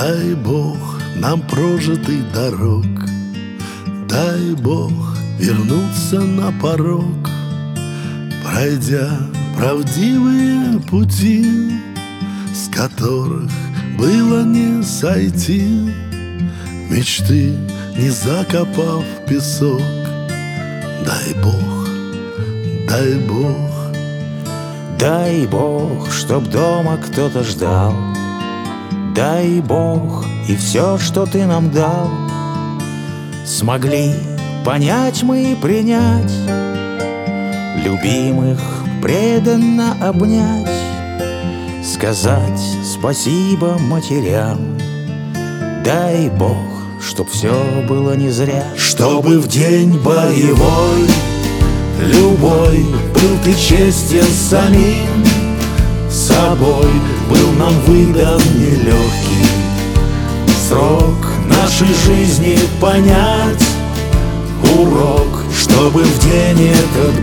Дай Бог нам прожитых дорог, дай Бог вернуться на порог, пройдя правдивые пути, с которых было не сойти, мечты не закопав в песок. Дай Бог, дай Бог. Дай Бог, чтоб дома кто-то ждал. Дай Бог, и все, что ты нам дал, смогли понять мы и принять, любимых преданно обнять, сказать спасибо матерям. Дай Бог, чтоб все было не зря, чтобы в день боевой любой был ты честен самим собой, был нам выдан нелегкий срок нашей жизни понять урок, чтобы в день этот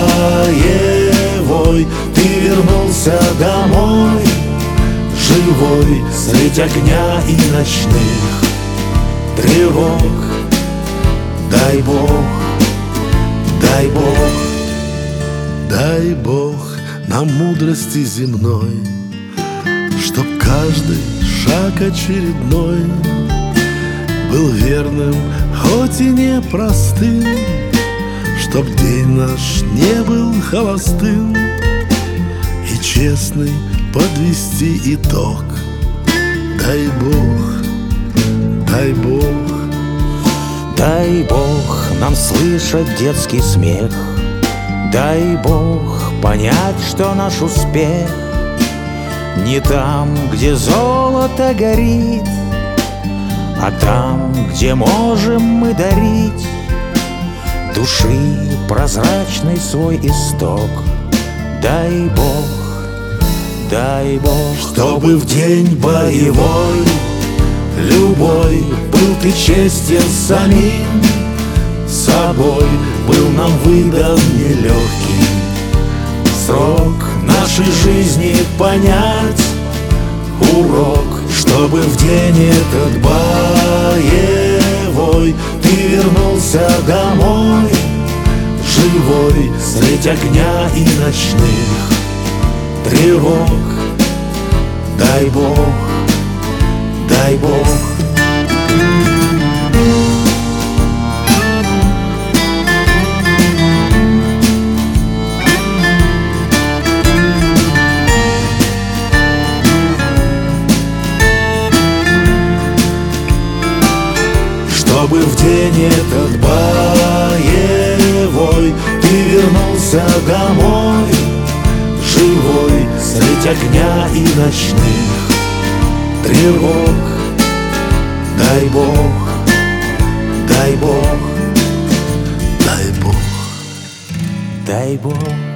боевой ты вернулся домой живой средь огня и ночных тревог. Дай Бог, дай Бог, дай Бог нам мудрости земной, чтоб каждый шаг очередной был верным, хоть и непростым, чтоб день наш не был холостым, и честный подвести итог. Дай Бог, дай Бог. Дай Бог нам слышать детский смех, дай Бог понять, что наш успех не там, где золото горит, а там, где можем мы дарить души прозрачный свой исток. Дай Бог, дай Бог, чтобы в день боевой любой был ты честен самим собой, был нам выдан нелегкий срок нашей жизни понять урок, чтобы в день этот боевой ты вернулся домой живой средь огня и ночных тревог. Дай Бог, дай Бог. Чтобы в день этот боевой ты вернулся домой живой средь огня и ночных тревог. Дай Бог, дай Бог, дай Бог, дай Бог.